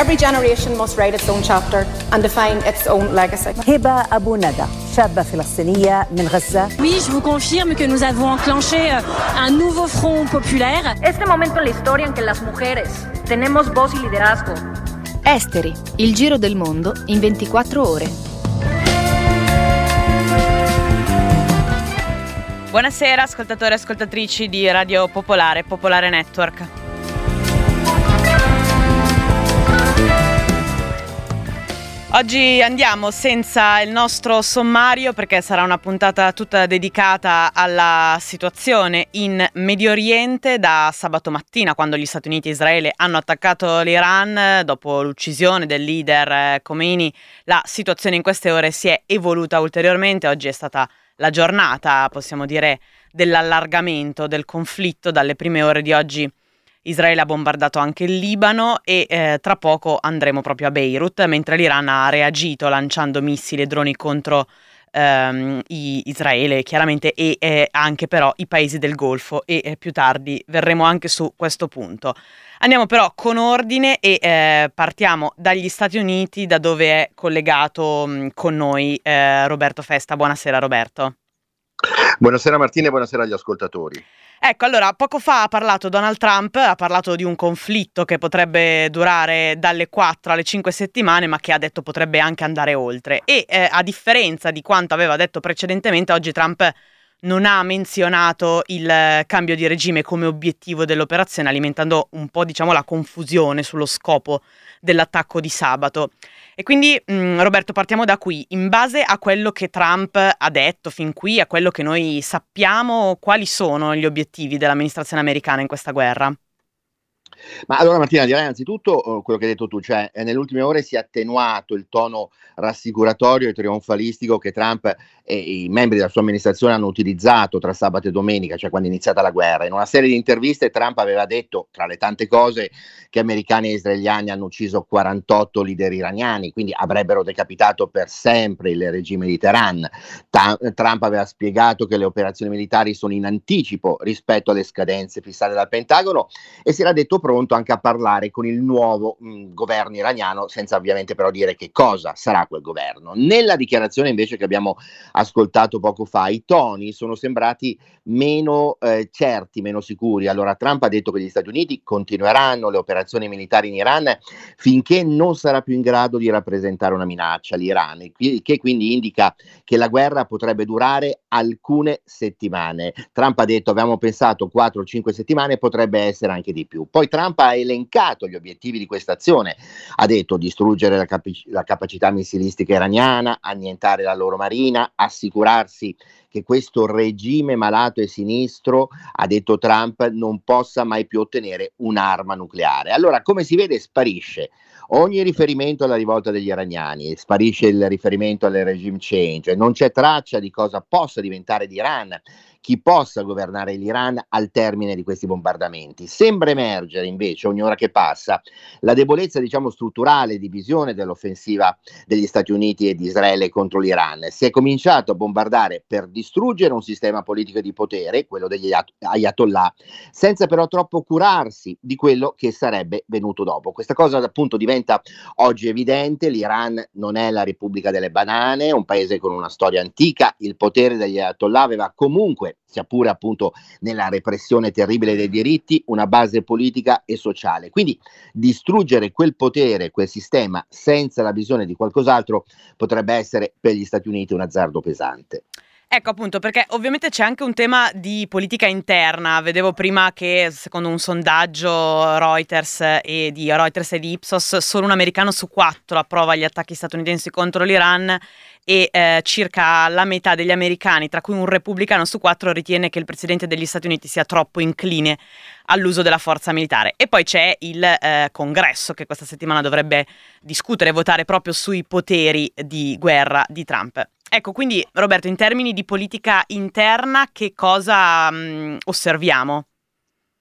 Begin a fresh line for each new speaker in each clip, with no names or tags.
Every generation must write its own chapter and define its own legacy.
هبة أبو ندى شابة فلسطينية من غزة.
Oui, je vous confirme que nous avons enclenché un nouveau front populaire.
Este momento en la historia en que las mujeres tenemos voz y liderazgo.
Esteri, il giro del mondo in 24 ore.
Buonasera ascoltatori e ascoltatrici di Radio Popolare, Popolare Network. Oggi andiamo senza il nostro sommario perché sarà una puntata tutta dedicata alla situazione in Medio Oriente. Da sabato mattina, quando gli Stati Uniti e Israele hanno attaccato l'Iran dopo l'uccisione del leader Khomeini, la situazione in queste ore si è evoluta ulteriormente. Oggi è stata la giornata, possiamo dire, dell'allargamento del conflitto. Dalle prime ore di oggi Israele ha bombardato anche il Libano e tra poco andremo proprio a Beirut, mentre l'Iran ha reagito lanciando missili e droni contro Israele, chiaramente, e anche però i paesi del Golfo, e più tardi verremo anche su questo punto. Andiamo però con ordine e partiamo dagli Stati Uniti, da dove è collegato con noi Roberto Festa. Buonasera Roberto.
Buonasera Martina e buonasera agli ascoltatori.
Ecco, allora, poco fa ha parlato Donald Trump, ha parlato di un conflitto che potrebbe durare dalle 4 alle 5 settimane, ma che ha detto potrebbe anche andare oltre. E a differenza di quanto aveva detto precedentemente, oggi Trump non ha menzionato il cambio di regime come obiettivo dell'operazione, alimentando un po', diciamo, la confusione sullo scopo dell'attacco di sabato. E quindi, Roberto, partiamo da qui. In base a quello che Trump ha detto fin qui, a quello che noi sappiamo, quali sono gli obiettivi dell'amministrazione americana in questa guerra?
Ma allora Martina, direi innanzitutto quello che hai detto tu, cioè nelle ultime ore si è attenuato il tono rassicuratorio e trionfalistico che Trump e i membri della sua amministrazione hanno utilizzato tra sabato e domenica, cioè quando è iniziata la guerra. In una serie di interviste Trump aveva detto, tra le tante cose, che americani e israeliani hanno ucciso 48 leader iraniani, quindi avrebbero decapitato per sempre il regime di Teheran. Trump aveva spiegato che le operazioni militari sono in anticipo rispetto alle scadenze fissate dal Pentagono e si era detto pronto anche a parlare con il nuovo governo iraniano, senza ovviamente però dire che cosa sarà quel governo. Nella dichiarazione invece che abbiamo ascoltato poco fa, i toni sono sembrati meno certi, meno sicuri. Allora Trump ha detto che gli Stati Uniti continueranno le operazioni militari in Iran finché non sarà più in grado di rappresentare una minaccia all'Iran, che quindi indica che la guerra potrebbe durare alcune settimane. Trump ha detto abbiamo pensato 4 o 5 settimane, potrebbe essere anche di più. Poi Trump ha elencato gli obiettivi di questa azione, ha detto distruggere la capacità missilistica iraniana, annientare la loro marina, assicurarsi che questo regime malato e sinistro, ha detto Trump, non possa mai più ottenere un'arma nucleare. Allora, come si vede, sparisce ogni riferimento alla rivolta degli iraniani, sparisce il riferimento al regime change, non c'è traccia di cosa possa diventare l'Iran, chi possa governare l'Iran al termine di questi bombardamenti. Sembra emergere invece ogni ora che passa la debolezza, diciamo, strutturale di visione dell'offensiva degli Stati Uniti e di Israele contro l'Iran. Si è cominciato a bombardare per distruggere un sistema politico di potere, quello degli ayatollah, senza però troppo curarsi di quello che sarebbe venuto dopo. Questa cosa appunto diventa oggi evidente. L'Iran non è la Repubblica delle Banane, un paese con una storia antica. Il potere degli ayatollah aveva comunque, sia pure appunto nella repressione terribile dei diritti, una base politica e sociale. Quindi distruggere quel potere, quel sistema, senza la visione di qualcos'altro potrebbe essere per gli Stati Uniti un azzardo pesante.
Ecco, appunto, perché ovviamente c'è anche un tema di politica interna. Vedevo prima che, secondo un sondaggio Reuters e di Ipsos, solo un americano su 4 approva gli attacchi statunitensi contro l'Iran e circa la metà degli americani, tra cui un repubblicano su 4, ritiene che il presidente degli Stati Uniti sia troppo incline all'uso della forza militare. E poi c'è il congresso che questa settimana dovrebbe discutere e votare proprio sui poteri di guerra di Trump. Ecco, quindi Roberto, in termini di politica interna che cosa osserviamo?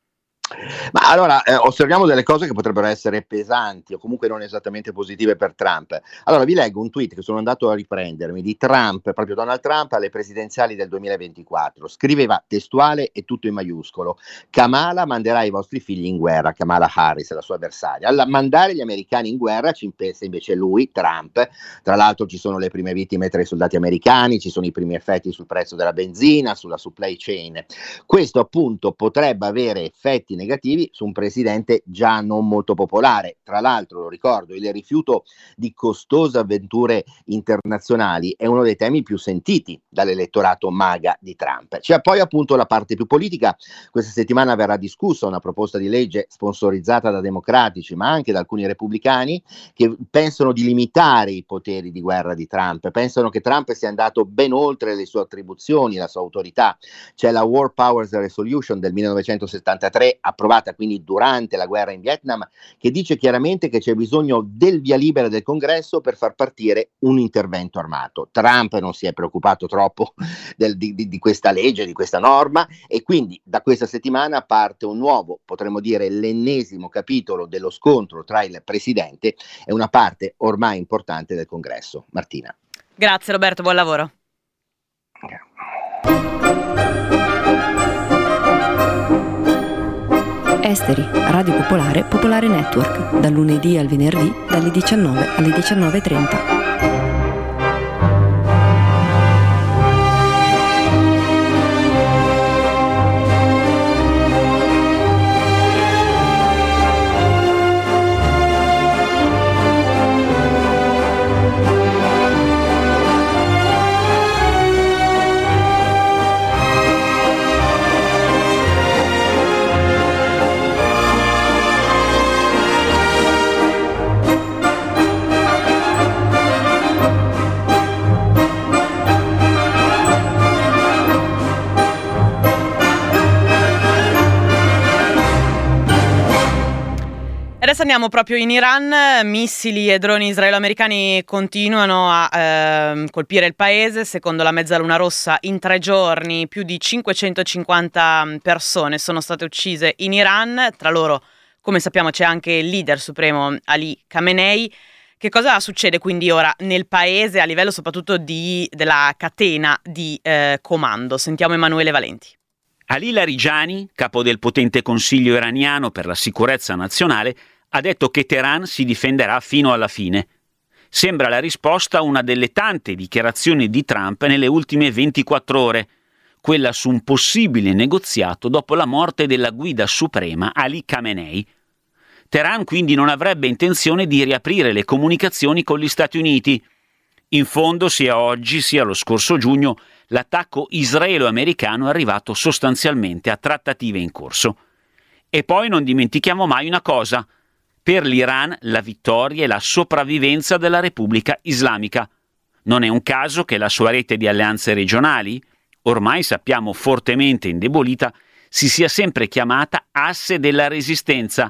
Ma allora osserviamo delle cose che potrebbero essere pesanti o comunque non esattamente positive per Trump. Allora vi leggo un tweet che sono andato a riprendermi di Trump, proprio Donald Trump alle presidenziali del 2024. Scriveva testuale e tutto in maiuscolo: Kamala manderà i vostri figli in guerra. Kamala Harris, la sua avversaria. Al mandare gli americani in guerra ci pensa invece lui, Trump. Tra l'altro ci sono le prime vittime tra i soldati americani, ci sono i primi effetti sul prezzo della benzina, sulla supply chain. Questo appunto potrebbe avere effetti negativi su un presidente già non molto popolare. Tra l'altro, lo ricordo, il rifiuto di costose avventure internazionali è uno dei temi più sentiti dall'elettorato MAGA di Trump. C'è poi appunto la parte più politica. Questa settimana verrà discussa una proposta di legge sponsorizzata da democratici ma anche da alcuni repubblicani che pensano di limitare i poteri di guerra di Trump, pensano che Trump sia andato ben oltre le sue attribuzioni, la sua autorità. C'è la War Powers Resolution del 1973, approvata quindi durante la guerra in Vietnam, che dice chiaramente che c'è bisogno del via libera del Congresso per far partire un intervento armato. Trump non si è preoccupato troppo di questa legge, di questa norma, e quindi da questa settimana parte un nuovo, potremmo dire l'ennesimo capitolo dello scontro tra il presidente e una parte ormai importante del Congresso. Martina.
Grazie Roberto, buon lavoro.
Esteri, Radio Popolare, Popolare Network, dal lunedì al venerdì, dalle 19 alle 19:30.
Adesso andiamo proprio in Iran. Missili e droni israelo-americani continuano a colpire il paese. Secondo la Mezzaluna Rossa, in 3 giorni più di 550 persone sono state uccise in Iran. Tra loro, come sappiamo, c'è anche il leader supremo Ali Khamenei. Che cosa succede quindi ora nel paese a livello soprattutto della catena di comando? Sentiamo Emanuele Valenti.
Ali Larijani, capo del potente Consiglio iraniano per la sicurezza nazionale, ha detto che Teheran si difenderà fino alla fine. Sembra la risposta a una delle tante dichiarazioni di Trump nelle ultime 24 ore, quella su un possibile negoziato dopo la morte della guida suprema Ali Khamenei. Teheran quindi non avrebbe intenzione di riaprire le comunicazioni con gli Stati Uniti. In fondo, sia oggi sia lo scorso giugno, l'attacco israelo-americano è arrivato sostanzialmente a trattative in corso. E poi non dimentichiamo mai una cosa: per l'Iran la vittoria è la sopravvivenza della Repubblica Islamica. Non è un caso che la sua rete di alleanze regionali, ormai sappiamo fortemente indebolita, si sia sempre chiamata asse della resistenza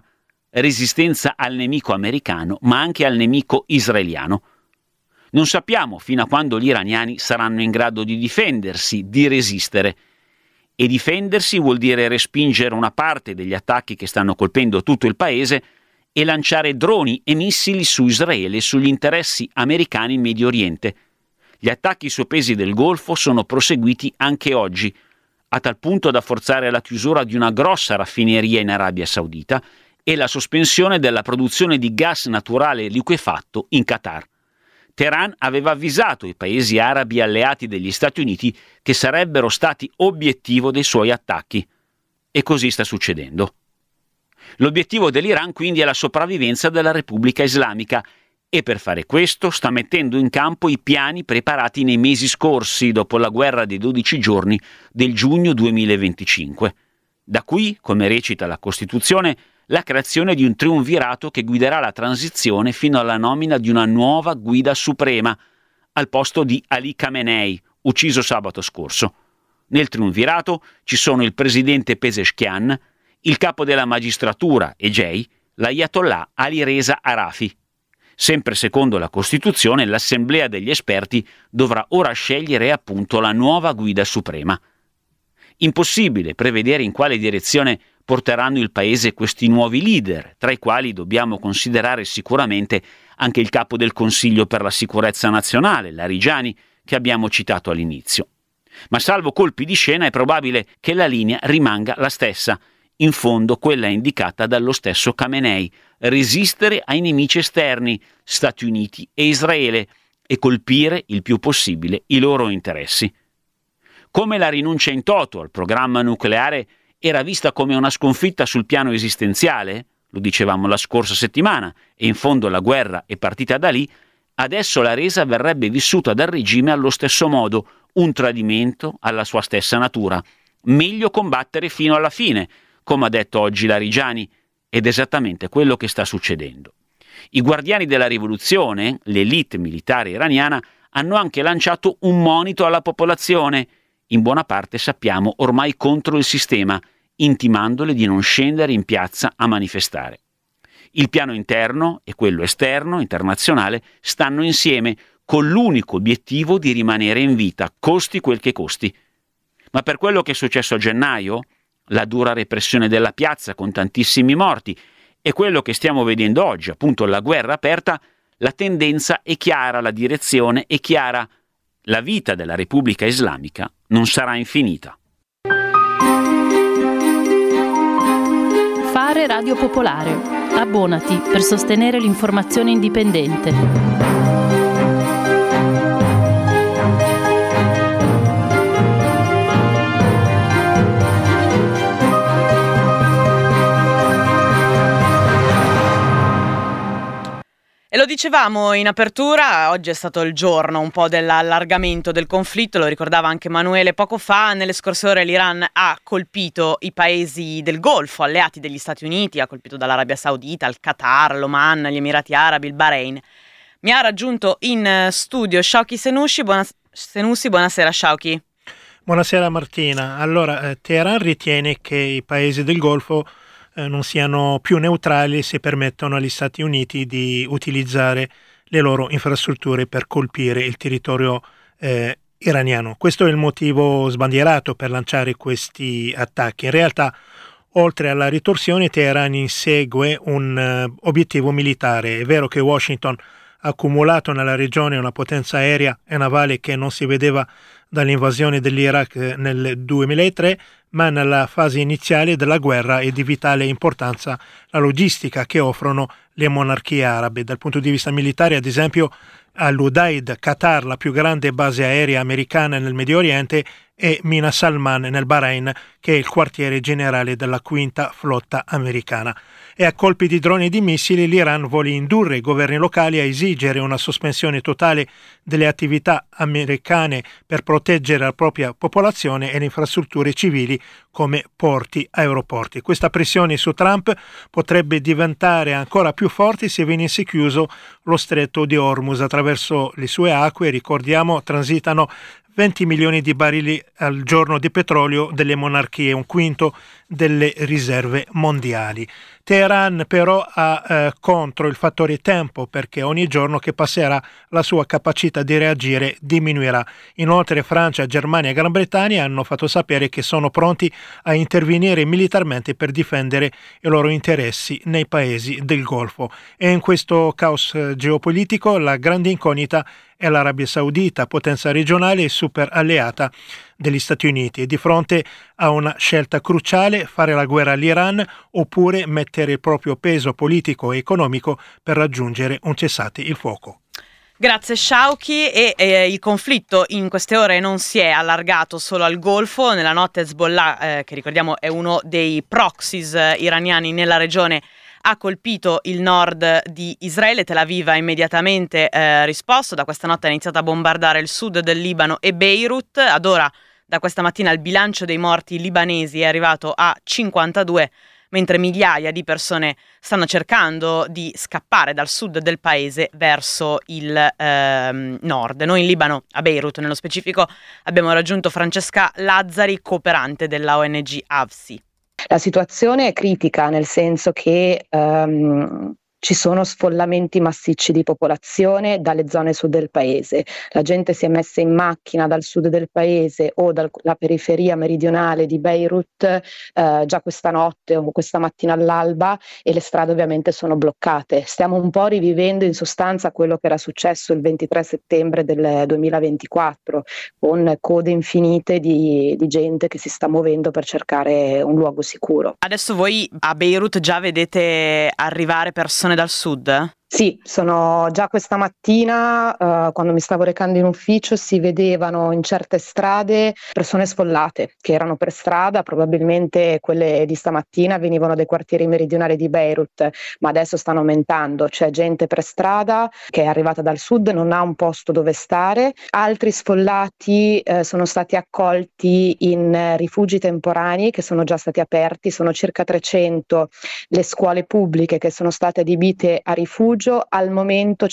al nemico americano ma anche al nemico israeliano. Non sappiamo fino a quando gli iraniani saranno in grado di difendersi, di resistere. E difendersi vuol dire respingere una parte degli attacchi che stanno colpendo tutto il paese e lanciare droni e missili su Israele e sugli interessi americani in Medio Oriente. Gli attacchi sospesi del Golfo sono proseguiti anche oggi, a tal punto da forzare la chiusura di una grossa raffineria in Arabia Saudita e la sospensione della produzione di gas naturale liquefatto in Qatar. Teheran aveva avvisato i paesi arabi alleati degli Stati Uniti che sarebbero stati obiettivo dei suoi attacchi. E così sta succedendo. L'obiettivo dell'Iran quindi è la sopravvivenza della Repubblica Islamica e per fare questo sta mettendo in campo i piani preparati nei mesi scorsi dopo la guerra dei 12 giorni del giugno 2025. Da qui, come recita la Costituzione, la creazione di un triumvirato che guiderà la transizione fino alla nomina di una nuova guida suprema, al posto di Ali Khamenei, ucciso sabato scorso. Nel triumvirato ci sono il presidente Pezeshkian, il capo della magistratura Ejei, l'ayatollah Ali Reza Arafi. Sempre secondo la Costituzione, l'Assemblea degli esperti dovrà ora scegliere appunto la nuova guida suprema. Impossibile prevedere in quale direzione porteranno il paese questi nuovi leader, tra i quali dobbiamo considerare sicuramente anche il capo del Consiglio per la sicurezza nazionale, Larijani, che abbiamo citato all'inizio. Ma salvo colpi di scena è probabile che la linea rimanga la stessa, in fondo quella indicata dallo stesso Khamenei: resistere ai nemici esterni, Stati Uniti e Israele, e colpire il più possibile i loro interessi. Come la rinuncia in toto al programma nucleare era vista come una sconfitta sul piano esistenziale, lo dicevamo la scorsa settimana, e in fondo la guerra è partita da lì, adesso la resa verrebbe vissuta dal regime allo stesso modo, un tradimento alla sua stessa natura. Meglio combattere fino alla fine, come ha detto oggi Larijani, ed esattamente quello che sta succedendo. I guardiani della rivoluzione, l'elite militare iraniana, hanno anche lanciato un monito alla popolazione, in buona parte sappiamo ormai contro il sistema, intimandole di non scendere in piazza a manifestare. Il piano interno e quello esterno, internazionale, stanno insieme con l'unico obiettivo di rimanere in vita, costi quel che costi. Ma per quello che è successo a gennaio, la dura repressione della piazza con tantissimi morti, e quello che stiamo vedendo oggi, appunto la guerra aperta, la tendenza è chiara, la direzione è chiara. La vita della Repubblica Islamica non sarà infinita.
Fare Radio Popolare. Abbonati per sostenere l'informazione indipendente.
E lo dicevamo in apertura, oggi è stato il giorno un po' dell'allargamento del conflitto, lo ricordava anche Emanuele poco fa. Nelle scorse ore l'Iran ha colpito i paesi del Golfo, alleati degli Stati Uniti, ha colpito dall'Arabia Saudita, il Qatar, l'Oman, gli Emirati Arabi, il Bahrain. Mi ha raggiunto in studio Shauki Senussi, buonasera Shauki.
Buonasera Martina. Allora, Teheran ritiene che i paesi del Golfo non siano più neutrali se permettono agli Stati Uniti di utilizzare le loro infrastrutture per colpire il territorio iraniano. Questo è il motivo sbandierato per lanciare questi attacchi. In realtà, oltre alla ritorsione, Teheran insegue un obiettivo militare. È vero che Washington ha accumulato nella regione una potenza aerea e navale che non si vedeva dall'invasione dell'Iraq nel 2003, ma nella fase iniziale della guerra è di vitale importanza la logistica che offrono le monarchie arabe. Dal punto di vista militare, ad esempio, all'Udaid, Qatar, la più grande base aerea americana nel Medio Oriente, e Mina Salman nel Bahrain, che è il quartiere generale della quinta flotta americana. E a colpi di droni e di missili l'Iran vuole indurre i governi locali a esigere una sospensione totale delle attività americane per proteggere la propria popolazione e le infrastrutture civili come porti, aeroporti. Questa pressione su Trump potrebbe diventare ancora più forte se venisse chiuso lo stretto di Hormuz. Attraverso le sue acque, ricordiamo, transitano 20 milioni di barili al giorno di petrolio delle monarchie, un quinto delle riserve mondiali. Teheran però ha contro il fattore tempo, perché ogni giorno che passerà la sua capacità di reagire diminuirà. Inoltre Francia, Germania e Gran Bretagna hanno fatto sapere che sono pronti a intervenire militarmente per difendere i loro interessi nei paesi del Golfo. E in questo caos geopolitico la grande incognita è l'Arabia Saudita, potenza regionale e super alleata degli Stati Uniti, e di fronte a una scelta cruciale: fare la guerra all'Iran oppure mettere il proprio peso politico e economico per raggiungere un cessate il fuoco.
Grazie Shauki. E il conflitto in queste ore non si è allargato solo al Golfo. Nella notte Hezbollah, che ricordiamo è uno dei proxies iraniani nella regione, ha colpito il nord di Israele. Tel Aviv ha immediatamente risposto. Da questa notte ha iniziato a bombardare il sud del Libano e Beirut. Ad ora, da questa mattina, il bilancio dei morti libanesi è arrivato a 52, mentre migliaia di persone stanno cercando di scappare dal sud del paese verso il nord. Noi in Libano, a Beirut nello specifico, abbiamo raggiunto Francesca Lazzari, cooperante della ONG AVSI.
La situazione è critica, nel senso che ci sono sfollamenti massicci di popolazione dalle zone sud del paese. La gente si è messa in macchina dal sud del paese o dalla periferia meridionale di Beirut già questa notte o questa mattina all'alba, e le strade ovviamente sono bloccate. Stiamo un po' rivivendo in sostanza quello che era successo il 23 settembre del 2024, con code infinite di gente che si sta muovendo per cercare un luogo sicuro.
Adesso voi a Beirut già vedete arrivare persone dal sud?
Sì, sono già questa mattina, quando mi stavo recando in ufficio, si vedevano in certe strade persone sfollate che erano per strada, probabilmente quelle di stamattina venivano dai quartieri meridionali di Beirut, ma adesso stanno aumentando, c'è gente per strada che è arrivata dal sud, non ha un posto dove stare, altri sfollati sono stati accolti in rifugi temporanei che sono già stati aperti, sono circa 300 le scuole pubbliche che sono state adibite a rifugio. Al momento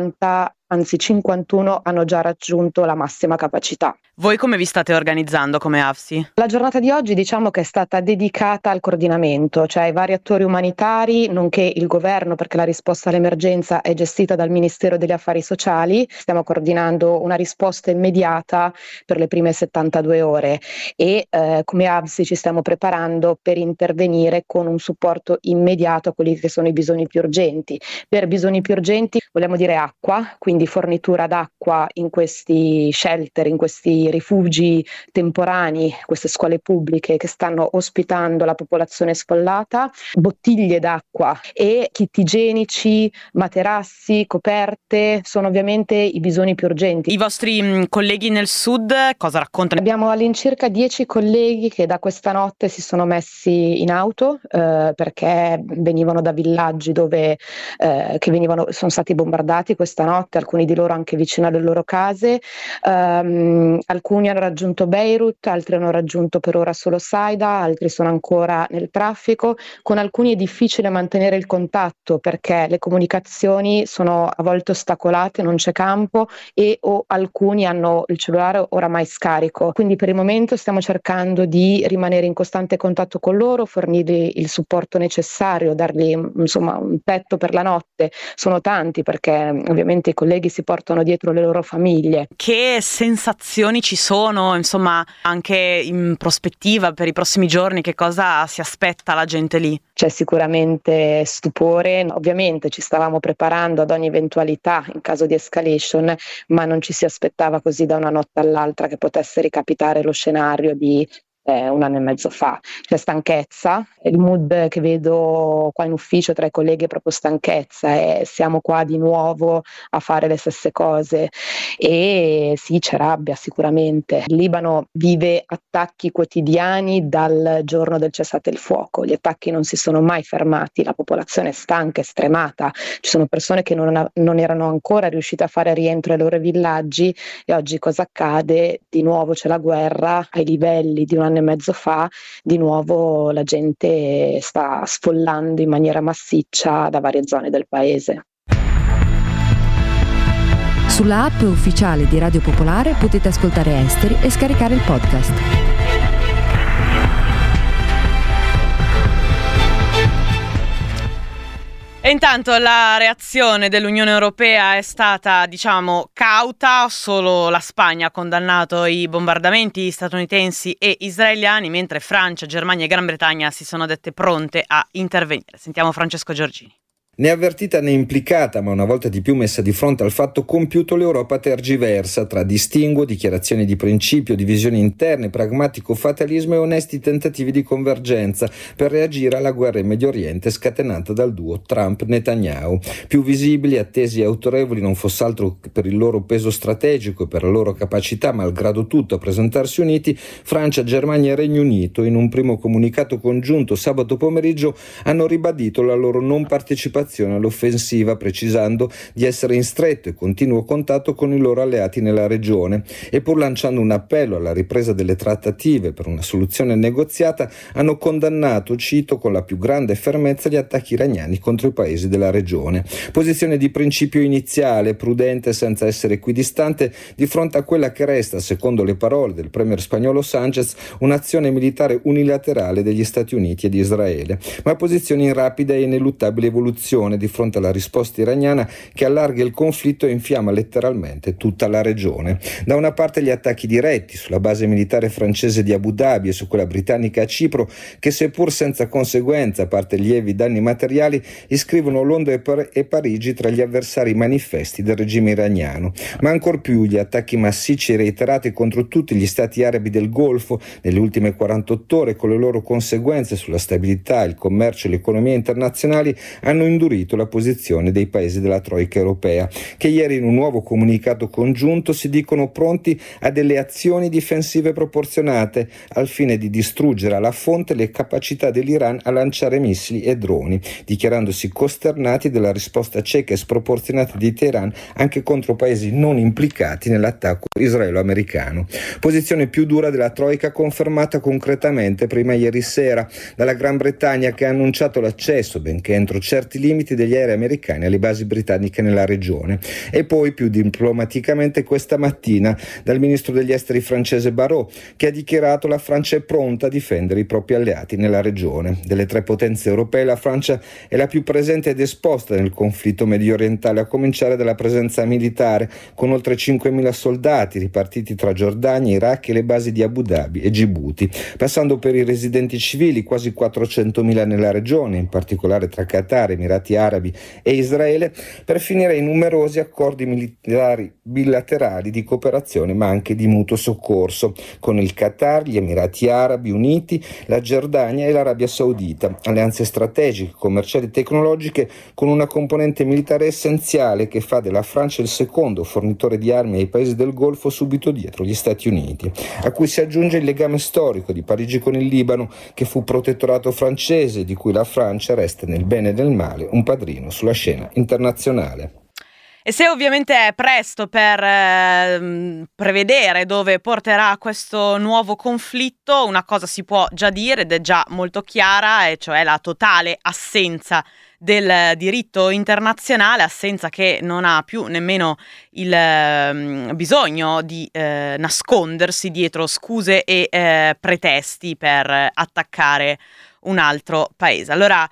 51 hanno già raggiunto la massima capacità.
Voi come vi state organizzando come AFSI?
La giornata di oggi diciamo che è stata dedicata al coordinamento, cioè ai vari attori umanitari, nonché il governo, perché la risposta all'emergenza è gestita dal Ministero degli Affari Sociali. Stiamo coordinando una risposta immediata per le prime 72 ore e come AFSI ci stiamo preparando per intervenire con un supporto immediato a quelli che sono i bisogni più urgenti. Per bisogni più urgenti vogliamo dire acqua, quindi fornitura d'acqua in questi shelter, in questi rifugi temporanei, queste scuole pubbliche che stanno ospitando la popolazione sfollata, bottiglie d'acqua e kit igienici, materassi, coperte, sono ovviamente i bisogni più urgenti.
I vostri colleghi nel sud cosa raccontano?
Abbiamo all'incirca 10 colleghi che da questa notte si sono messi in auto perché venivano da villaggi dove sono stati bombardati questa notte, alcuni di loro anche vicino alle loro case, alcuni hanno raggiunto Beirut, altri hanno raggiunto per ora solo Saida, altri sono ancora nel traffico. Con alcuni è difficile mantenere il contatto perché le comunicazioni sono a volte ostacolate, non c'è campo o alcuni hanno il cellulare oramai scarico. Quindi per il momento stiamo cercando di rimanere in costante contatto con loro, fornirgli il supporto necessario, dargli insomma un tetto per la notte. Sono tanti perché ovviamente i colleghi si portano dietro le loro famiglie.
Che sensazioni ci sono, insomma, anche in prospettiva per i prossimi giorni? Che cosa si aspetta la gente lì?
C'è sicuramente stupore, ovviamente ci stavamo preparando ad ogni eventualità in caso di escalation, ma non ci si aspettava così da una notte all'altra che potesse ricapitare lo scenario di un anno e mezzo fa. C'è stanchezza, il mood che vedo qua in ufficio tra i colleghi è proprio stanchezza e siamo qua di nuovo a fare le stesse cose e sì, c'è rabbia sicuramente. Il Libano vive attacchi quotidiani dal giorno del cessate il fuoco, gli attacchi non si sono mai fermati, la popolazione è stanca, è stremata, ci sono persone che non erano ancora riuscite a fare rientro ai loro villaggi e oggi cosa accade? Di nuovo c'è la guerra ai livelli di un anno e mezzo fa, di nuovo la gente sta sfollando in maniera massiccia da varie zone del paese.
Sulla app ufficiale di Radio Popolare potete ascoltare Esteri e scaricare il podcast.
E intanto la reazione dell'Unione Europea è stata, cauta. Solo la Spagna ha condannato i bombardamenti statunitensi e israeliani, mentre Francia, Germania e Gran Bretagna si sono dette pronte a intervenire. Sentiamo Francesco Giorgini.
Né avvertita né implicata, ma una volta di più messa di fronte al fatto compiuto, l'Europa tergiversa tra distinguo, dichiarazioni di principio, divisioni interne, pragmatico fatalismo e onesti tentativi di convergenza per reagire alla guerra in Medio Oriente scatenata dal duo Trump-Netanyahu. Più visibili, attesi e autorevoli non fosse altro che per il loro peso strategico e per la loro capacità, malgrado tutto, a presentarsi uniti, Francia, Germania e Regno Unito, in un primo comunicato congiunto sabato pomeriggio, hanno ribadito la loro non partecipazione all'offensiva, precisando di essere in stretto e continuo contatto con i loro alleati nella regione e pur lanciando un appello alla ripresa delle trattative per una soluzione negoziata, hanno condannato, cito, con la più grande fermezza gli attacchi iraniani contro i paesi della regione. Posizione di principio iniziale, prudente senza essere equidistante di fronte a quella che resta, secondo le parole del premier spagnolo Sánchez, un'azione militare unilaterale degli Stati Uniti e di Israele, ma posizioni in rapida e ineluttabile evoluzione posizione di fronte alla risposta iraniana che allarga il conflitto e infiamma letteralmente tutta la regione. Da una parte gli attacchi diretti sulla base militare francese di Abu Dhabi e su quella britannica a Cipro, che seppur senza conseguenza, a parte lievi danni materiali, iscrivono Londra e Parigi tra gli avversari manifesti del regime iraniano. Ma ancor più gli attacchi massicci e reiterati contro tutti gli stati arabi del Golfo nelle ultime 48 ore, con le loro conseguenze sulla stabilità, il commercio e l'economia internazionali, hanno indurito la posizione dei paesi della Troica europea, che ieri in un nuovo comunicato congiunto si dicono pronti a delle azioni difensive proporzionate al fine di distruggere alla fonte le capacità dell'Iran a lanciare missili e droni, dichiarandosi costernati della risposta cieca e sproporzionata di Teheran anche contro paesi non implicati nell'attacco israelo-americano. Posizione più dura della Troica, confermata concretamente prima ieri sera dalla Gran Bretagna, che ha annunciato l'accesso, benché entro certi limiti, degli aerei americani alle basi britanniche nella regione, e poi più diplomaticamente questa mattina dal ministro degli esteri francese Barrot, che ha dichiarato la Francia è pronta a difendere i propri alleati nella regione. Delle tre potenze europee la Francia è la più presente ed esposta nel conflitto medio orientale, a cominciare dalla presenza militare, con oltre 5.000 soldati ripartiti tra Giordania, Iraq e le basi di Abu Dhabi e Djibouti, passando per i residenti civili, quasi 400.000 nella regione, in particolare tra Qatar, Emirati Arabi e Israele, per finire in numerosi accordi militari bilaterali di cooperazione ma anche di mutuo soccorso con il Qatar, gli Emirati Arabi Uniti, la Giordania e l'Arabia Saudita, alleanze strategiche, commerciali e tecnologiche con una componente militare essenziale che fa della Francia il secondo fornitore di armi ai paesi del Golfo, subito dietro gli Stati Uniti, a cui si aggiunge il legame storico di Parigi con il Libano, che fu protettorato francese, di cui la Francia resta nel bene e nel male un padrino sulla scena internazionale.
E se ovviamente è presto per prevedere dove porterà questo nuovo conflitto, una cosa si può già dire ed è già molto chiara, e cioè la totale assenza del diritto internazionale, assenza che non ha più nemmeno il bisogno di nascondersi dietro scuse e pretesti per attaccare un altro paese. Allora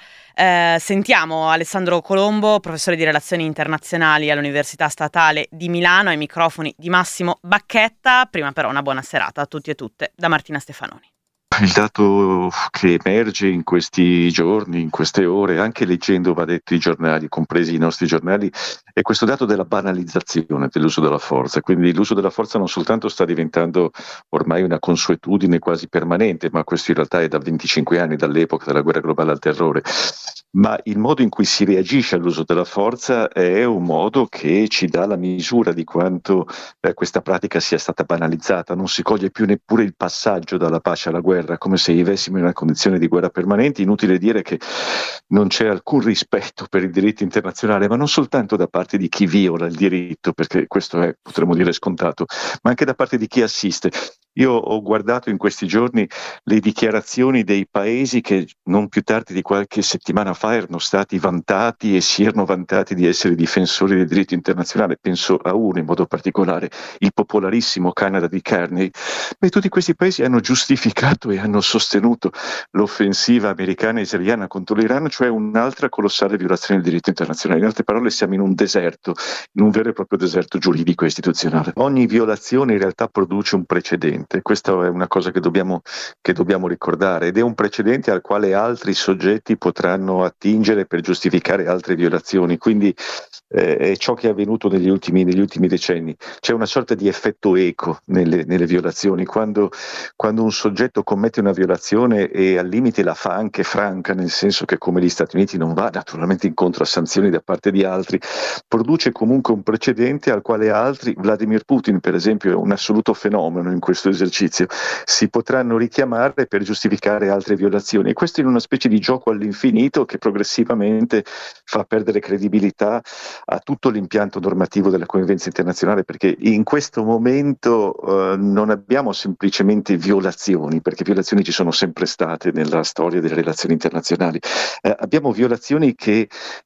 sentiamo Alessandro Colombo, professore di relazioni internazionali all'Università Statale di Milano, ai microfoni di Massimo Bacchetta. Prima però una buona serata a tutti e tutte da Martina Stefanoni.
Il dato che emerge in questi giorni, in queste ore, anche leggendo, va detto, i giornali, compresi i nostri giornali, è questo dato della banalizzazione dell'uso della forza. Quindi l'uso della forza non soltanto sta diventando ormai una consuetudine quasi permanente, ma questo in realtà è da 25 anni, dall'epoca della guerra globale al terrore, ma il modo in cui si reagisce all'uso della forza è un modo che ci dà la misura di quanto questa pratica sia stata banalizzata. Non si coglie più neppure il passaggio dalla pace alla guerra, come se vivessimo in una condizione di guerra permanente. Inutile dire che non c'è alcun rispetto per il diritto internazionale, ma non soltanto da parte di chi viola il diritto, perché questo è, potremmo dire, scontato, ma anche da parte di chi assiste. Io ho guardato in questi giorni le dichiarazioni dei paesi che non più tardi di qualche settimana fa erano stati vantati e si erano vantati di essere difensori del diritto internazionale. Penso a uno in modo particolare, il popolarissimo Canada di Carney. Tutti questi paesi hanno giustificato e hanno sostenuto l'offensiva americana e israeliana contro l'Iran, cioè un'altra colossale violazione del diritto internazionale. In altre parole, siamo in un deserto, in un vero e proprio deserto giuridico e istituzionale. Ogni violazione in realtà produce un precedente. Questa è una cosa che dobbiamo ricordare, ed è un precedente al quale altri soggetti potranno attingere per giustificare altre violazioni. Quindi è ciò che è avvenuto negli ultimi decenni. C'è una sorta di effetto eco nelle violazioni. Quando un soggetto commette una violazione e al limite la fa anche franca, nel senso che, come gli Stati Uniti, non va naturalmente incontro a sanzioni da parte di altri, produce comunque un precedente al quale altri, Vladimir Putin per esempio è un assoluto fenomeno in questo esercizio, si potranno richiamare per giustificare altre violazioni, e questo in una specie di gioco all'infinito che progressivamente fa perdere credibilità a tutto l'impianto normativo della convivenza internazionale, perché in questo momento non abbiamo semplicemente violazioni, perché violazioni ci sono sempre state nella storia delle relazioni internazionali, abbiamo violazioni che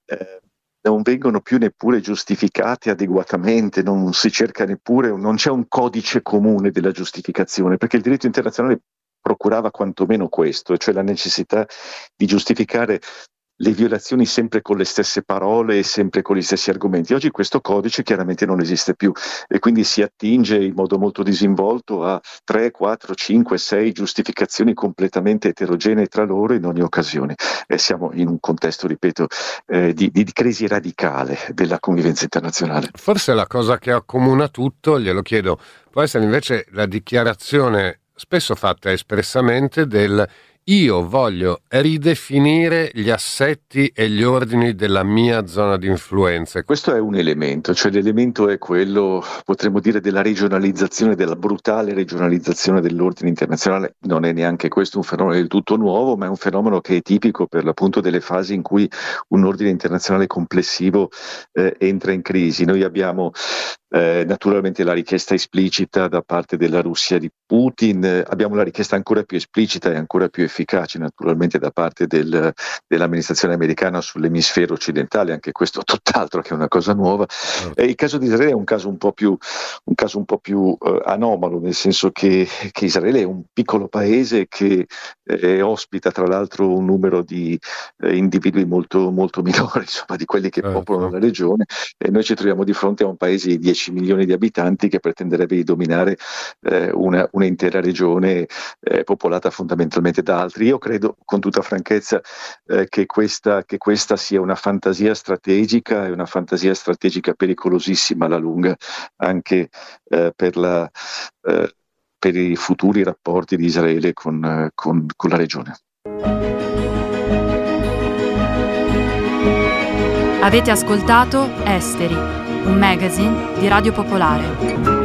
non vengono più neppure giustificate adeguatamente, non si cerca neppure, non c'è un codice comune della giustificazione, perché il diritto internazionale procurava quantomeno questo, cioè la necessità di giustificare le violazioni sempre con le stesse parole e sempre con gli stessi argomenti. Oggi questo codice chiaramente non esiste più e quindi si attinge in modo molto disinvolto a 3, 4, 5, 6 giustificazioni completamente eterogenee tra loro in ogni occasione. Siamo in un contesto, ripeto, di crisi radicale della convivenza internazionale.
Forse la cosa che accomuna tutto, glielo chiedo, può essere invece la dichiarazione spesso fatta espressamente del io voglio ridefinire gli assetti e gli ordini della mia zona di influenza.
Questo è un elemento, cioè l'elemento è quello, potremmo dire, della regionalizzazione, della brutale regionalizzazione dell'ordine internazionale. Non è neanche questo un fenomeno del tutto nuovo, ma è un fenomeno che è tipico per l'appunto delle fasi in cui un ordine internazionale complessivo entra in crisi. Noi abbiamo naturalmente la richiesta esplicita da parte della Russia di Putin, abbiamo la richiesta ancora più esplicita e ancora più efficace naturalmente da parte dell'amministrazione americana sull'emisfero occidentale, anche questo tutt'altro che una cosa nuova. Il caso di Israele è un caso un po' più anomalo, nel senso che Israele è un piccolo paese che ospita tra l'altro un numero di individui molto, molto minore, insomma, di quelli che popolano la regione, e noi ci troviamo di fronte a un paese di 10 milioni di abitanti che pretenderebbe di dominare una intera regione popolata fondamentalmente da altri. Io credo con tutta franchezza che questa sia una fantasia strategica, e una fantasia strategica pericolosissima alla lunga, anche per i futuri rapporti di Israele con la regione.
Avete ascoltato Esteri, un magazine di Radio Popolare.